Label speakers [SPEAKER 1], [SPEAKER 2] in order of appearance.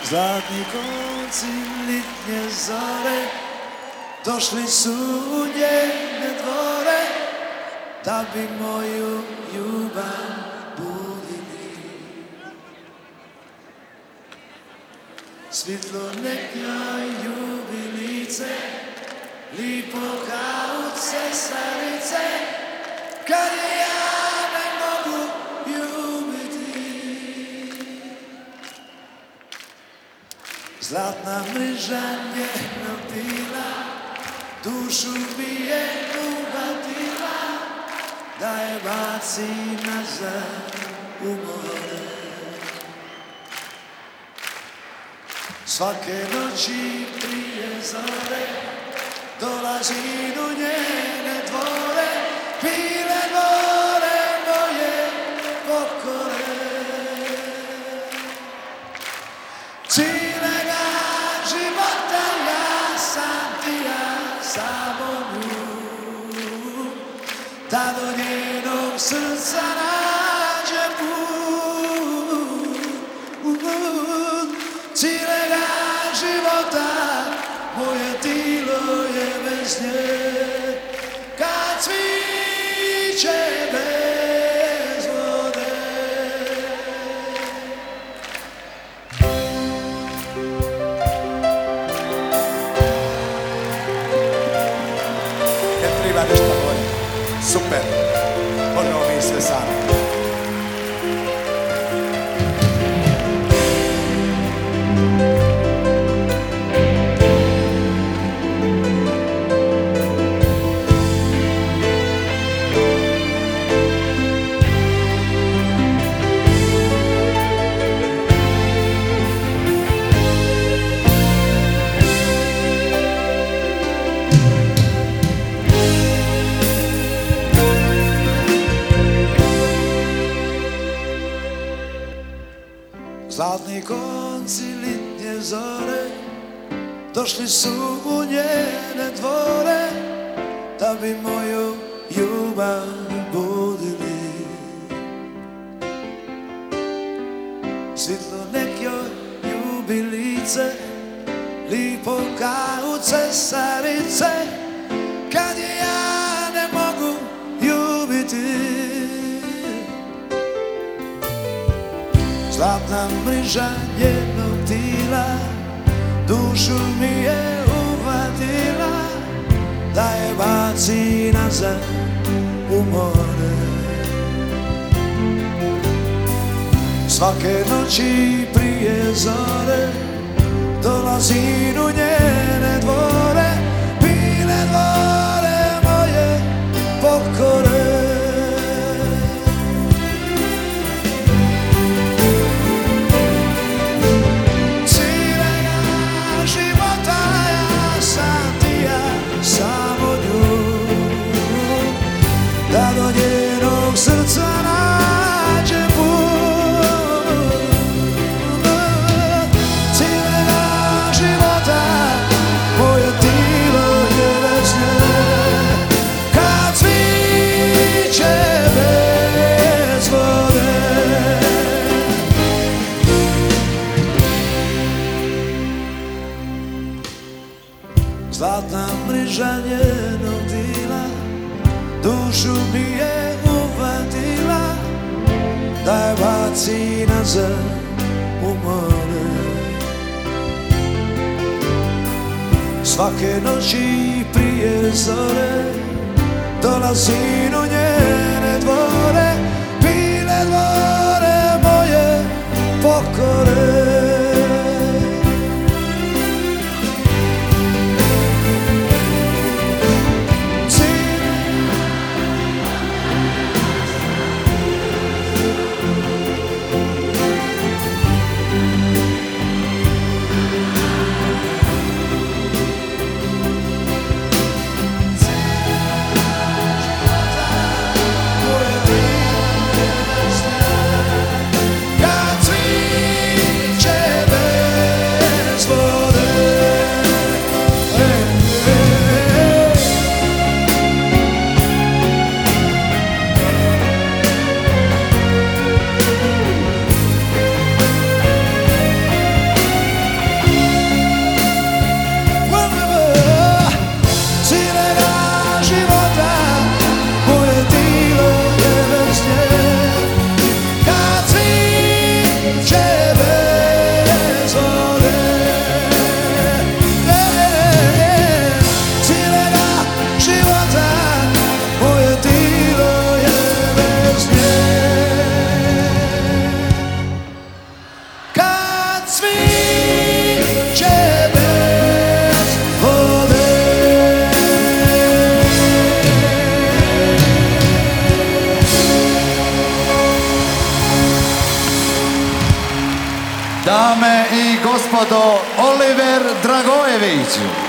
[SPEAKER 1] Zlatni konci litnje zore došli su u njene dvore da bi moju ljubav budili. Svjetlo nekoj ljubilice, lipo kao cesarice, kad je ja ne mogu ljubiti. Zlatna mreža njenog tila dušu mi je uhvatila, da je baci nazad u more. Svake noći prije zore dolazim u njene dvore, bile dvore moje pokore. Cijelega života ja sam ti, ja samo nju, da do njenog srca nađe put. Cijelega života moje tilo je bez nje, kad cviće bez vode.
[SPEAKER 2] Ne treba nešto bolje. Super. Ponovo mi sve sami.
[SPEAKER 1] Zlatni konci litnje zore došli su u njene dvore da bi moju ljubav budili. Svjetlo nekoj ljubilice, lipo kao cesarice, kad je ja ne mogu ljubiti. Zlatna mreža njenog tila dušu mi je uhvatila, da je baci nazad u more. Svake noći prije zore dolazim u njene dvore, bile dvore moje pokore. Samo nju, da do njenog srca nađe put. Cijelega života moje tilo je bez nje, kad cviće bez vode. Zlatna mreža njenog tila dušu mi je uhvatila, da je baci nazad u more. Svake noći prije zore dolazim u njene dvore, bile dvore moje pokore. Moje
[SPEAKER 3] gospodo, Oliver Dragojević.